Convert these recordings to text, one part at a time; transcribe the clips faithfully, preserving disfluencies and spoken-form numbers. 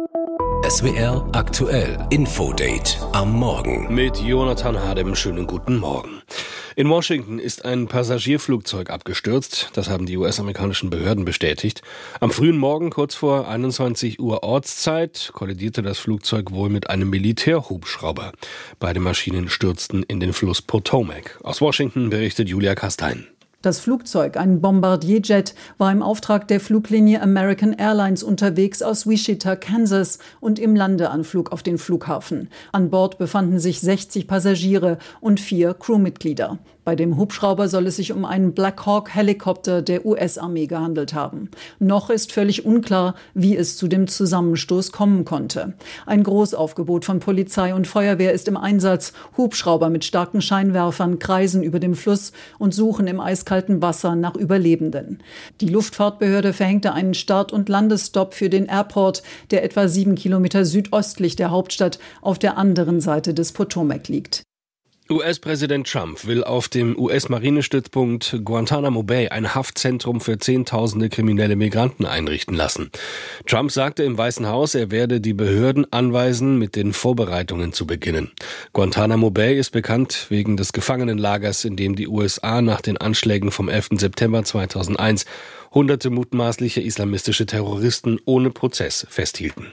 S W R aktuell Infodate am Morgen. Mit Jonathan Hadem, schönen guten Morgen. In Washington ist ein Passagierflugzeug abgestürzt. Das haben die U S-amerikanischen Behörden bestätigt. Am frühen Morgen, kurz vor einundzwanzig Uhr Ortszeit, kollidierte das Flugzeug wohl mit einem Militärhubschrauber. Beide Maschinen stürzten in den Fluss Potomac. Aus Washington berichtet Julia Kastein. Das Flugzeug, ein Bombardierjet, war im Auftrag der Fluglinie American Airlines unterwegs aus Wichita, Kansas und im Landeanflug auf den Flughafen. An Bord befanden sich sechzig Passagiere und vier Crewmitglieder. Bei dem Hubschrauber soll es sich um einen Black Hawk-Helikopter der U S-Armee gehandelt haben. Noch ist völlig unklar, wie es zu dem Zusammenstoß kommen konnte. Ein Großaufgebot von Polizei und Feuerwehr ist im Einsatz. Hubschrauber mit starken Scheinwerfern kreisen über dem Fluss und suchen im eiskalten Wasser nach Überlebenden. Die Luftfahrtbehörde verhängte einen Start- und Landestopp für den Airport, der etwa sieben Kilometer südöstlich der Hauptstadt auf der anderen Seite des Potomac liegt. U S-Präsident Trump will auf dem U S-Marinestützpunkt Guantanamo Bay ein Haftzentrum für Zehntausende kriminelle Migranten einrichten lassen. Trump sagte im Weißen Haus, er werde die Behörden anweisen, mit den Vorbereitungen zu beginnen. Guantanamo Bay ist bekannt wegen des Gefangenenlagers, in dem die U S A nach den Anschlägen vom elften September zweitausendeins hunderte mutmaßliche islamistische Terroristen ohne Prozess festhielten.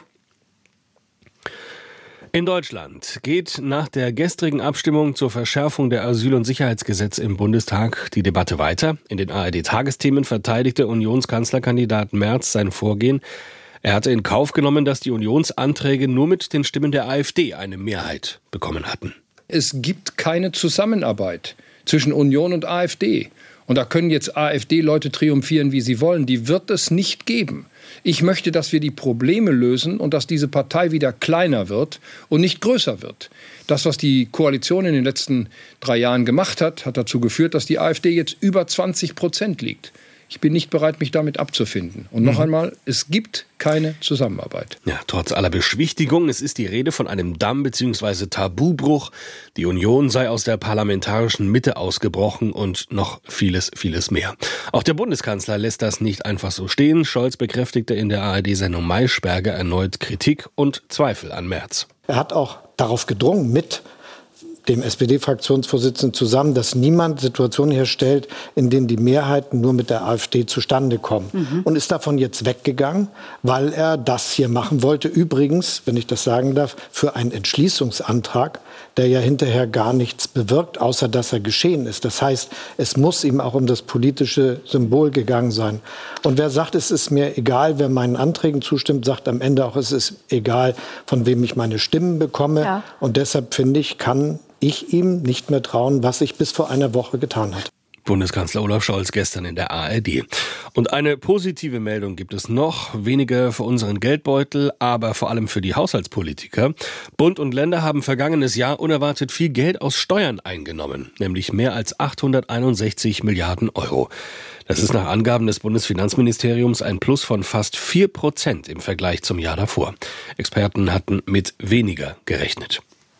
In Deutschland geht nach der gestrigen Abstimmung zur Verschärfung der Asyl- und Sicherheitsgesetze im Bundestag die Debatte weiter. In den A R D-Tagesthemen verteidigte Unionskanzlerkandidat Merz sein Vorgehen. Er hatte in Kauf genommen, dass die Unionsanträge nur mit den Stimmen der AfD eine Mehrheit bekommen hatten. Es gibt keine Zusammenarbeit zwischen Union und AfD. Und da können jetzt AfD-Leute triumphieren, wie sie wollen. Die wird es nicht geben. Ich möchte, dass wir die Probleme lösen und dass diese Partei wieder kleiner wird und nicht größer wird. Das, was die Koalition in den letzten drei Jahren gemacht hat, hat dazu geführt, dass die AfD jetzt über zwanzig Prozent liegt. Ich bin nicht bereit, mich damit abzufinden. Und noch mhm. einmal, es gibt keine Zusammenarbeit. Ja, trotz aller Beschwichtigung, es ist die Rede von einem Damm- bzw. Tabubruch. Die Union sei aus der parlamentarischen Mitte ausgebrochen und noch vieles, vieles mehr. Auch der Bundeskanzler lässt das nicht einfach so stehen. Scholz bekräftigte in der A R D-Sendung Maischberger erneut Kritik und Zweifel an Merz. Er hat auch darauf gedrungen, mit dem S P D-Fraktionsvorsitzenden zusammen, dass niemand Situationen herstellt, in denen die Mehrheiten nur mit der AfD zustande kommen. Mhm. Und ist davon jetzt weggegangen, weil er das hier machen wollte. Übrigens, wenn ich das sagen darf, für einen Entschließungsantrag, der ja hinterher gar nichts bewirkt, außer dass er geschehen ist. Das heißt, es muss ihm auch um das politische Symbol gegangen sein. Und wer sagt, es ist mir egal, wer meinen Anträgen zustimmt, sagt am Ende auch, es ist egal, von wem ich meine Stimmen bekomme. Ja. Und deshalb finde ich, kann ich ihm nicht mehr trauen, was ich bis vor einer Woche getan hat. Bundeskanzler Olaf Scholz gestern in der A R D. Und eine positive Meldung gibt es noch, weniger für unseren Geldbeutel, aber vor allem für die Haushaltspolitiker. Bund und Länder haben vergangenes Jahr unerwartet viel Geld aus Steuern eingenommen, nämlich mehr als achthunderteinundsechzig Milliarden Euro. Das ist nach Angaben des Bundesfinanzministeriums ein Plus von fast vier Prozent im Vergleich zum Jahr davor. Experten hatten mit weniger gerechnet.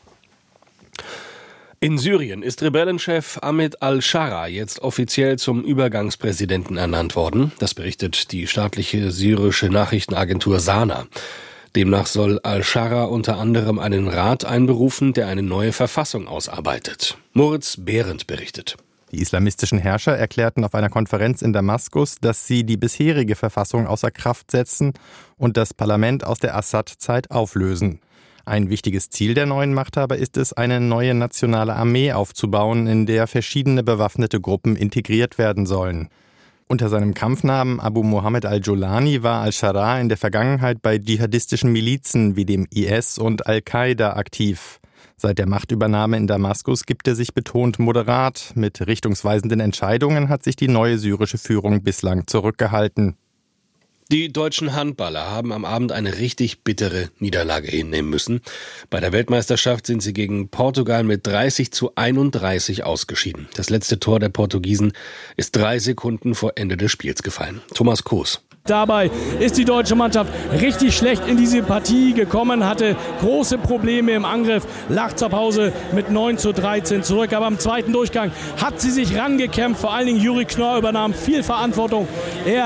In Syrien ist Rebellenchef Ahmed al-Shara jetzt offiziell zum Übergangspräsidenten ernannt worden. Das berichtet die staatliche syrische Nachrichtenagentur Sana. Demnach soll al-Shara unter anderem einen Rat einberufen, der eine neue Verfassung ausarbeitet. Moritz Behrendt berichtet. Die islamistischen Herrscher erklärten auf einer Konferenz in Damaskus, dass sie die bisherige Verfassung außer Kraft setzen und das Parlament aus der Assad-Zeit auflösen. Ein wichtiges Ziel der neuen Machthaber ist es, eine neue nationale Armee aufzubauen, in der verschiedene bewaffnete Gruppen integriert werden sollen. Unter seinem Kampfnamen Abu Mohammed al-Jolani war al-Shara in der Vergangenheit bei dschihadistischen Milizen wie dem I S und Al-Qaida aktiv. Seit der Machtübernahme in Damaskus gibt er sich betont moderat. Mit richtungsweisenden Entscheidungen hat sich die neue syrische Führung bislang zurückgehalten. Die deutschen Handballer haben am Abend eine richtig bittere Niederlage hinnehmen müssen. Bei der Weltmeisterschaft sind sie gegen Portugal mit dreißig zu einunddreißig ausgeschieden. Das letzte Tor der Portugiesen ist drei Sekunden vor Ende des Spiels gefallen. Thomas Koos. Dabei ist die deutsche Mannschaft richtig schlecht in diese Partie gekommen, hatte große Probleme im Angriff, lag zur Pause mit neun zu dreizehn zurück. Aber im zweiten Durchgang hat sie sich rangekämpft, vor allen Dingen Juri Knorr übernahm viel Verantwortung. Er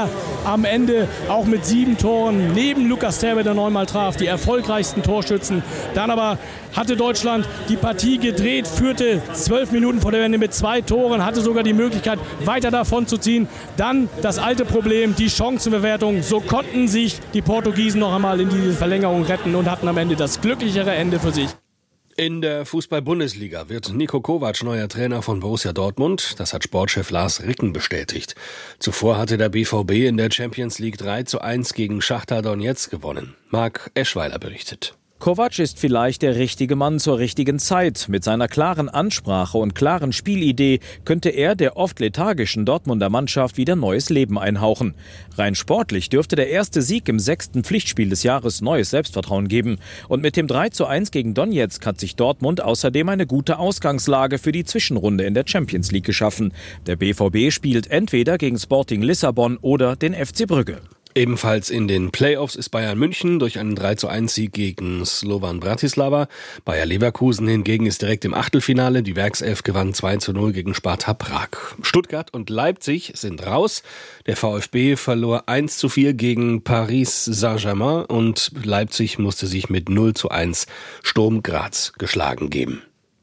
am Ende auch mit sieben Toren, neben Lukas Terbe, der neunmal traf, die erfolgreichsten Torschützen. Dann aber hatte Deutschland die Partie gedreht, führte zwölf Minuten vor der Wende mit zwei Toren, hatte sogar die Möglichkeit, weiter davon zu ziehen. Dann das alte Problem, die Chancenbewertung. So konnten sich die Portugiesen noch einmal in diese Verlängerung retten und hatten am Ende das glücklichere Ende für sich. In der Fußball-Bundesliga wird Niko Kovac neuer Trainer von Borussia Dortmund. Das hat Sportchef Lars Ricken bestätigt. Zuvor hatte der B V B in der Champions League drei zu eins gegen Schachtar Donezk gewonnen. Marc Eschweiler berichtet. Kovac ist vielleicht der richtige Mann zur richtigen Zeit. Mit seiner klaren Ansprache und klaren Spielidee könnte er der oft lethargischen Dortmunder Mannschaft wieder neues Leben einhauchen. Rein sportlich dürfte der erste Sieg im sechsten Pflichtspiel des Jahres neues Selbstvertrauen geben. Und mit dem drei zu eins gegen Donezk hat sich Dortmund außerdem eine gute Ausgangslage für die Zwischenrunde in der Champions League geschaffen. Der B V B spielt entweder gegen Sporting Lissabon oder den F C Brügge. Ebenfalls in den Playoffs ist Bayern München durch einen drei zu eins Sieg gegen Slovan Bratislava. Bayer Leverkusen hingegen ist direkt im Achtelfinale. Die Werkself gewann zwei zu null gegen Sparta Prag. Stuttgart und Leipzig sind raus. Der VfB verlor eins zu vier gegen Paris Saint-Germain und Leipzig musste sich mit null zu eins Sturm Graz geschlagen geben.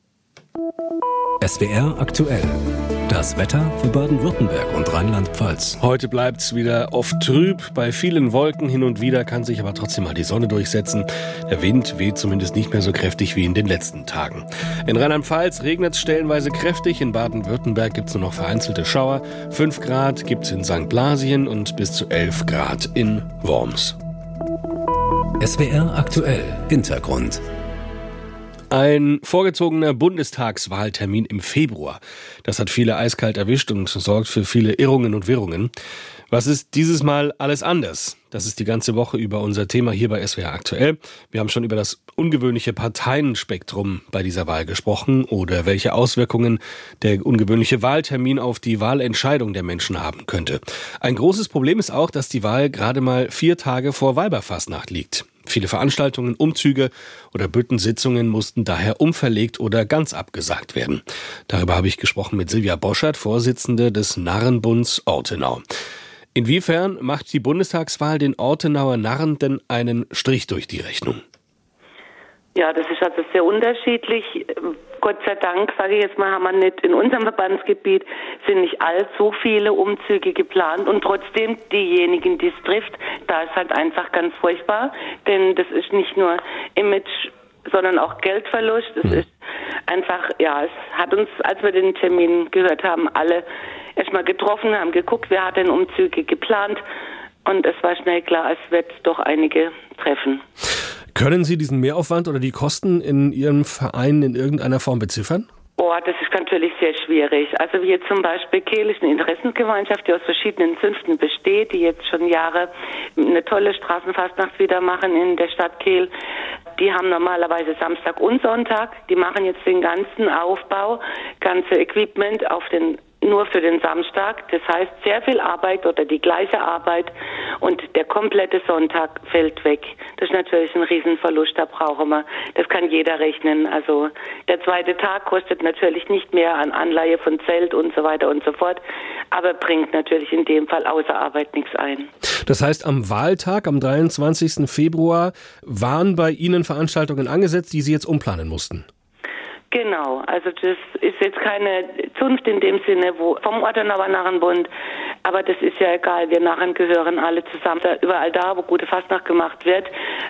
S W R aktuell. Das Wetter für Baden-Württemberg und Rheinland-Pfalz. Heute bleibt's wieder oft trüb, bei vielen Wolken hin und wieder kann sich aber trotzdem mal die Sonne durchsetzen. Der Wind weht zumindest nicht mehr so kräftig wie in den letzten Tagen. In Rheinland-Pfalz regnet es stellenweise kräftig, in Baden-Württemberg gibt's nur noch vereinzelte Schauer. fünf Grad gibt's in Sankt Blasien und bis zu elf Grad in Worms. S W R aktuell. Hintergrund. Ein vorgezogener Bundestagswahltermin im Februar. Das hat viele eiskalt erwischt und sorgt für viele Irrungen und Wirrungen. Was ist dieses Mal alles anders? Das ist die ganze Woche über unser Thema hier bei S W R aktuell. Wir haben schon über das ungewöhnliche Parteienspektrum bei dieser Wahl gesprochen oder welche Auswirkungen der ungewöhnliche Wahltermin auf die Wahlentscheidung der Menschen haben könnte. Ein großes Problem ist auch, dass die Wahl gerade mal vier Tage vor Weiberfastnacht liegt. Viele Veranstaltungen, Umzüge oder Büttensitzungen mussten daher umverlegt oder ganz abgesagt werden. Darüber habe ich gesprochen mit Silvia Boschert, Vorsitzende des Narrenbunds Ortenau. Inwiefern macht die Bundestagswahl den Ortenauer Narren denn einen Strich durch die Rechnung? Ja, das ist also sehr unterschiedlich. Gott sei Dank, sage ich jetzt mal, haben wir nicht in unserem Verbandsgebiet sind nicht allzu viele Umzüge geplant und trotzdem diejenigen, die es trifft, da ist halt einfach ganz furchtbar, denn das ist nicht nur Image, sondern auch Geldverlust. Es hm. ist einfach, ja, es hat uns, als wir den Termin gehört haben, alle erstmal getroffen, haben geguckt, wer hat denn Umzüge geplant und es war schnell klar, es wird doch einige treffen. Können Sie diesen Mehraufwand oder die Kosten in Ihrem Verein in irgendeiner Form beziffern? Oh, das ist natürlich sehr schwierig. Also wie jetzt zum Beispiel Kehl ist eine Interessengemeinschaft, die aus verschiedenen Zünften besteht, die jetzt schon Jahre eine tolle Straßenfastnacht wieder machen in der Stadt Kehl. Die haben normalerweise Samstag und Sonntag. Die machen jetzt den ganzen Aufbau, ganze Equipment auf den nur für den Samstag. Das heißt, sehr viel Arbeit oder die gleiche Arbeit und der komplette Sonntag fällt weg. Das ist natürlich ein Riesenverlust, da brauchen wir, das kann jeder rechnen. Also der zweite Tag kostet natürlich nicht mehr an Anleihe von Zelt und so weiter und so fort, aber bringt natürlich in dem Fall außer Arbeit nichts ein. Das heißt, am Wahltag, am dreiundzwanzigsten Februar, waren bei Ihnen Veranstaltungen angesetzt, die Sie jetzt umplanen mussten? Genau, also das ist jetzt keine Zunft in dem Sinne wo vom Ortenauer Narrenbund, aber das ist ja egal, wir Narren gehören alle zusammen. Da, überall da, wo gute Fastnacht gemacht wird,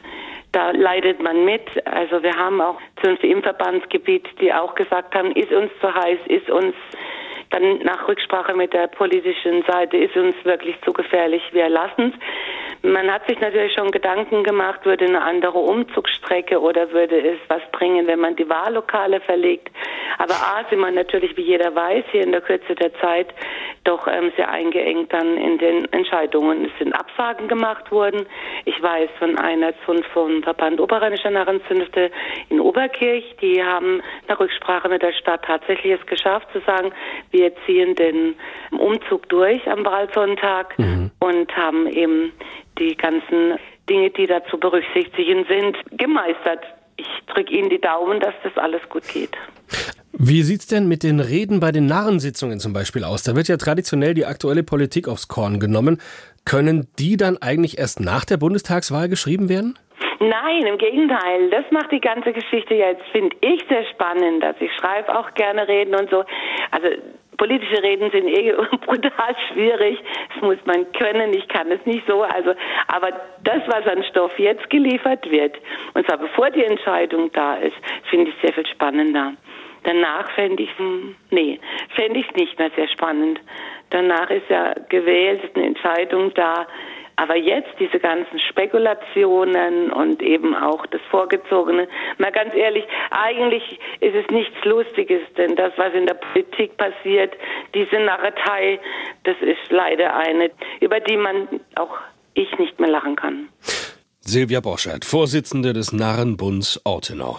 da leidet man mit. Also wir haben auch Zünfte im Verbandsgebiet, die auch gesagt haben, ist uns zu heiß, ist uns dann nach Rücksprache mit der politischen Seite, ist uns wirklich zu gefährlich, wir lassen es. Man hat sich natürlich schon Gedanken gemacht, würde eine andere Umzugsstrecke oder würde es was bringen, wenn man die Wahllokale verlegt. Aber A, sind wir natürlich, wie jeder weiß, hier in der Kürze der Zeit doch ähm, sehr eingeengt dann in den Entscheidungen. Es sind Absagen gemacht worden. Ich weiß von einer Zunft vom Verband Oberrheinischer Narrenzünfte in Oberkirch, die haben nach Rücksprache mit der Stadt tatsächlich es geschafft zu sagen, wir ziehen den Umzug durch am Wahlsonntag mhm. und haben eben die ganzen Dinge, die da zu berücksichtigen sind, gemeistert. Ich drücke Ihnen die Daumen, dass das alles gut geht. Wie sieht's denn mit den Reden bei den Narrensitzungen zum Beispiel aus? Da wird ja traditionell die aktuelle Politik aufs Korn genommen. Können die dann eigentlich erst nach der Bundestagswahl geschrieben werden? Nein, im Gegenteil. Das macht die ganze Geschichte jetzt, finde ich, sehr spannend. Also ich schreibe auch gerne Reden und so. Also politische Reden sind eh brutal schwierig. Das muss man können. Ich kann es nicht so. Also, aber das, was an Stoff jetzt geliefert wird, und zwar bevor die Entscheidung da ist, finde ich sehr viel spannender. Danach fände ich nee, fände ich es nicht mehr sehr spannend. Danach ist ja gewählt, ist eine Entscheidung da. Aber jetzt diese ganzen Spekulationen und eben auch das Vorgezogene, mal ganz ehrlich, eigentlich ist es nichts Lustiges, denn das, was in der Politik passiert, diese Narretei, das ist leider eine, über die man auch ich nicht mehr lachen kann. Silvia Borschert, Vorsitzende des Narrenbunds Ortenau.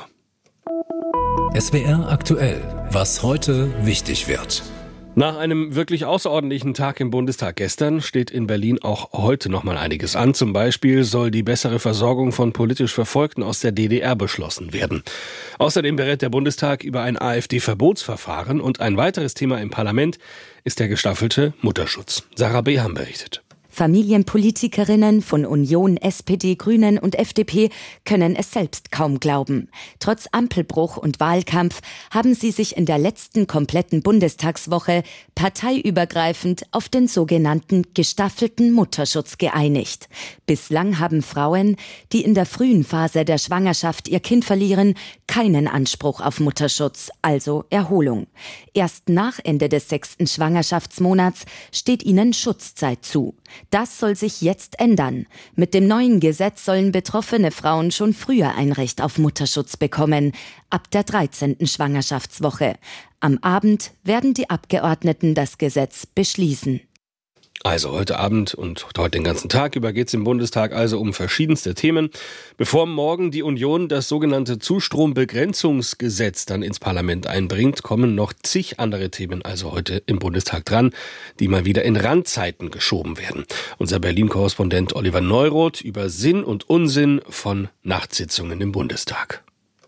S W R aktuell, was heute wichtig wird. Nach einem wirklich außerordentlichen Tag im Bundestag gestern steht in Berlin auch heute noch mal einiges an. Zum Beispiel soll die bessere Versorgung von politisch Verfolgten aus der D D R beschlossen werden. Außerdem berät der Bundestag über ein AfD-Verbotsverfahren und ein weiteres Thema im Parlament ist der gestaffelte Mutterschutz. Sarah Beham berichtet. Familienpolitikerinnen von Union, S P D, Grünen und F D P können es selbst kaum glauben. Trotz Ampelbruch und Wahlkampf haben sie sich in der letzten kompletten Bundestagswoche parteiübergreifend auf den sogenannten gestaffelten Mutterschutz geeinigt. Bislang haben Frauen, die in der frühen Phase der Schwangerschaft ihr Kind verlieren, keinen Anspruch auf Mutterschutz, also Erholung. Erst nach Ende des sechsten Schwangerschaftsmonats steht ihnen Schutzzeit zu. Das soll sich jetzt ändern. Mit dem neuen Gesetz sollen betroffene Frauen schon früher ein Recht auf Mutterschutz bekommen, ab der dreizehnten Schwangerschaftswoche. Am Abend werden die Abgeordneten das Gesetz beschließen. Also heute Abend und heute den ganzen Tag über geht es im Bundestag also um verschiedenste Themen. Bevor morgen die Union das sogenannte Zustrombegrenzungsgesetz dann ins Parlament einbringt, kommen noch zig andere Themen also heute im Bundestag dran, die mal wieder in Randzeiten geschoben werden. Unser Berlin-Korrespondent Oliver Neuroth über Sinn und Unsinn von Nachtsitzungen im Bundestag.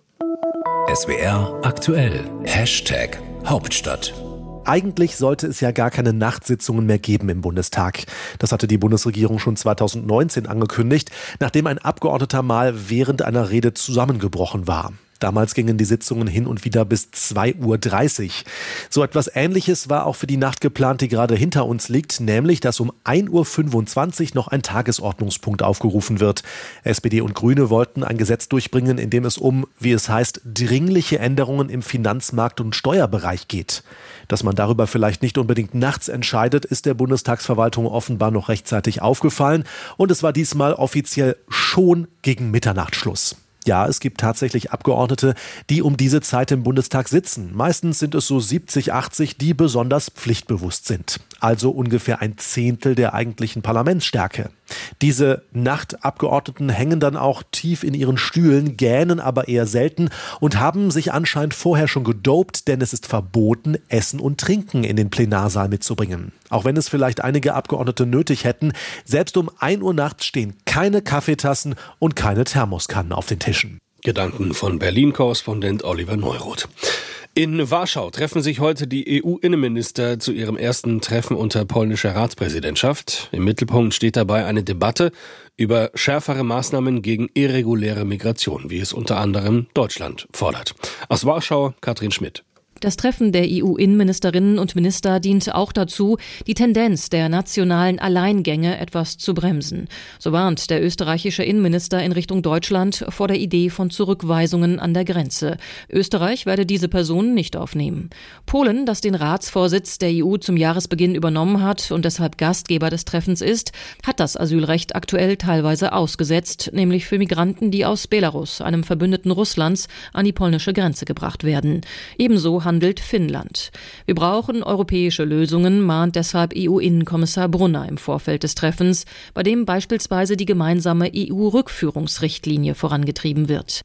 S W R aktuell. Hashtag Hauptstadt. Eigentlich sollte es ja gar keine Nachtsitzungen mehr geben im Bundestag. Das hatte die Bundesregierung schon zweitausendneunzehn angekündigt, nachdem ein Abgeordneter mal während einer Rede zusammengebrochen war. Damals gingen die Sitzungen hin und wieder bis zwei Uhr dreißig. So etwas Ähnliches war auch für die Nacht geplant, die gerade hinter uns liegt, nämlich, dass um ein Uhr fünfundzwanzig noch ein Tagesordnungspunkt aufgerufen wird. S P D und Grüne wollten ein Gesetz durchbringen, in dem es um, wie es heißt, dringliche Änderungen im Finanzmarkt- und Steuerbereich geht. Dass man darüber vielleicht nicht unbedingt nachts entscheidet, ist der Bundestagsverwaltung offenbar noch rechtzeitig aufgefallen. Und es war diesmal offiziell schon gegen Mitternacht Schluss. Ja, es gibt tatsächlich Abgeordnete, die um diese Zeit im Bundestag sitzen. Meistens sind es so siebzig, achtzig, die besonders pflichtbewusst sind. Also ungefähr ein Zehntel der eigentlichen Parlamentsstärke. Diese Nachtabgeordneten hängen dann auch tief in ihren Stühlen, gähnen aber eher selten und haben sich anscheinend vorher schon gedopt, denn es ist verboten, Essen und Trinken in den Plenarsaal mitzubringen. Auch wenn es vielleicht einige Abgeordnete nötig hätten, selbst um ein Uhr nachts stehen keine Kaffeetassen und keine Thermoskannen auf den Tischen. Gedanken von Berlin-Korrespondent Oliver Neuroth. In Warschau treffen sich heute die E U-Innenminister zu ihrem ersten Treffen unter polnischer Ratspräsidentschaft. Im Mittelpunkt steht dabei eine Debatte über schärfere Maßnahmen gegen irreguläre Migration, wie es unter anderem Deutschland fordert. Aus Warschau, Katrin Schmidt. Das Treffen der E U-Innenministerinnen und Minister dient auch dazu, die Tendenz der nationalen Alleingänge etwas zu bremsen. So warnt der österreichische Innenminister in Richtung Deutschland vor der Idee von Zurückweisungen an der Grenze. Österreich werde diese Personen nicht aufnehmen. Polen, das den Ratsvorsitz der E U zum Jahresbeginn übernommen hat und deshalb Gastgeber des Treffens ist, hat das Asylrecht aktuell teilweise ausgesetzt, nämlich für Migranten, die aus Belarus, einem Verbündeten Russlands, an die polnische Grenze gebracht werden. Ebenso handelt Finnland. Wir brauchen europäische Lösungen, mahnt deshalb E U-Innenkommissar Brunner im Vorfeld des Treffens, bei dem beispielsweise die gemeinsame E U-Rückführungsrichtlinie vorangetrieben wird.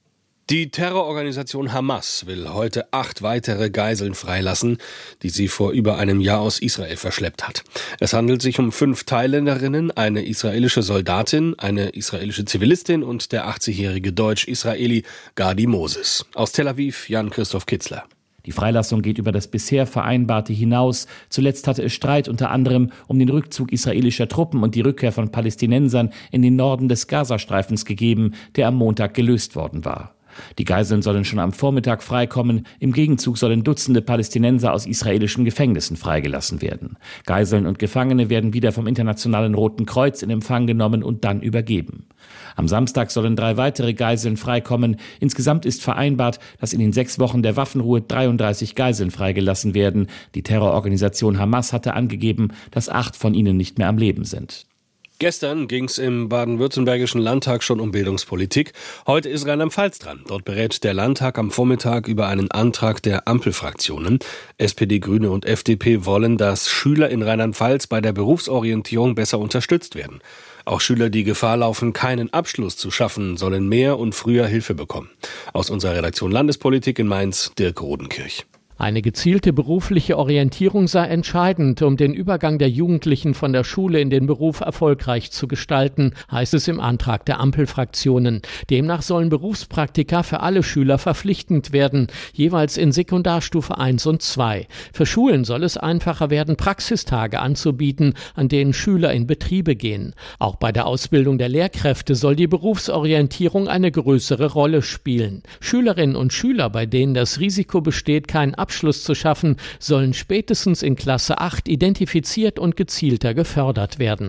Die Terrororganisation Hamas will heute acht weitere Geiseln freilassen, die sie vor über einem Jahr aus Israel verschleppt hat. Es handelt sich um fünf Thailänderinnen, eine israelische Soldatin, eine israelische Zivilistin und der achtzigjährige Deutsch-Israeli Gadi Moses. Aus Tel Aviv, Jan-Christoph Kitzler. Die Freilassung geht über das bisher Vereinbarte hinaus. Zuletzt hatte es Streit unter anderem um den Rückzug israelischer Truppen und die Rückkehr von Palästinensern in den Norden des Gazastreifens gegeben, der am Montag gelöst worden war. Die Geiseln sollen schon am Vormittag freikommen. Im Gegenzug sollen Dutzende Palästinenser aus israelischen Gefängnissen freigelassen werden. Geiseln und Gefangene werden wieder vom Internationalen Roten Kreuz in Empfang genommen und dann übergeben. Am Samstag sollen drei weitere Geiseln freikommen. Insgesamt ist vereinbart, dass in den sechs Wochen der Waffenruhe dreiunddreißig Geiseln freigelassen werden. Die Terrororganisation Hamas hatte angegeben, dass acht von ihnen nicht mehr am Leben sind. Gestern ging es im baden-württembergischen Landtag schon um Bildungspolitik. Heute ist Rheinland-Pfalz dran. Dort berät der Landtag am Vormittag über einen Antrag der Ampelfraktionen. S P D, Grüne und F D P wollen, dass Schüler in Rheinland-Pfalz bei der Berufsorientierung besser unterstützt werden. Auch Schüler, die Gefahr laufen, keinen Abschluss zu schaffen, sollen mehr und früher Hilfe bekommen. Aus unserer Redaktion Landespolitik in Mainz, Dirk Rodenkirch. Eine gezielte berufliche Orientierung sei entscheidend, um den Übergang der Jugendlichen von der Schule in den Beruf erfolgreich zu gestalten, heißt es im Antrag der Ampelfraktionen. Demnach sollen Berufspraktika für alle Schüler verpflichtend werden, jeweils in Sekundarstufe eins und zwei. Für Schulen soll es einfacher werden, Praxistage anzubieten, an denen Schüler in Betriebe gehen. Auch bei der Ausbildung der Lehrkräfte soll die Berufsorientierung eine größere Rolle spielen. Schülerinnen und Schüler, bei denen das Risiko besteht, kein Abschluss zu schaffen, sollen spätestens in Klasse acht identifiziert und gezielter gefördert werden.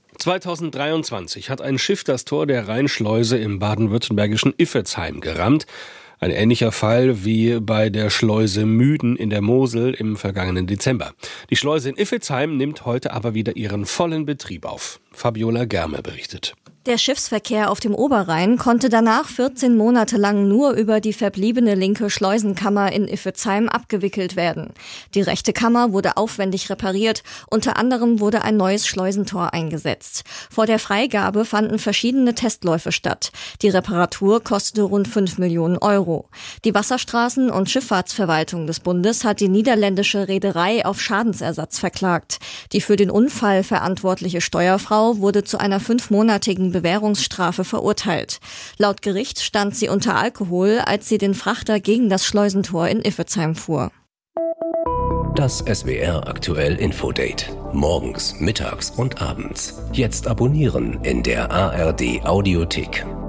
zweitausenddreiundzwanzig hat ein Schiff das Tor der Rheinschleuse im baden-württembergischen Iffezheim gerammt. Ein ähnlicher Fall wie bei der Schleuse Müden in der Mosel im vergangenen Dezember. Die Schleuse in Iffezheim nimmt heute aber wieder ihren vollen Betrieb auf. Fabiola Germe berichtet. Der Schiffsverkehr auf dem Oberrhein konnte danach vierzehn Monate lang nur über die verbliebene linke Schleusenkammer in Iffezheim abgewickelt werden. Die rechte Kammer wurde aufwendig repariert, unter anderem wurde ein neues Schleusentor eingesetzt. Vor der Freigabe fanden verschiedene Testläufe statt. Die Reparatur kostete rund fünf Millionen Euro. Die Wasserstraßen- und Schifffahrtsverwaltung des Bundes hat die niederländische Reederei auf Schadensersatz verklagt. Die für den Unfall verantwortliche Steuerfrau wurde zu einer fünfmonatigen Bewährungsstrafe verurteilt. Laut Gericht stand sie unter Alkohol, als sie den Frachter gegen das Schleusentor in Iffezheim fuhr. Das S W R Aktuell Infodate. Morgens, mittags und abends. Jetzt abonnieren in der A R D Audiothek.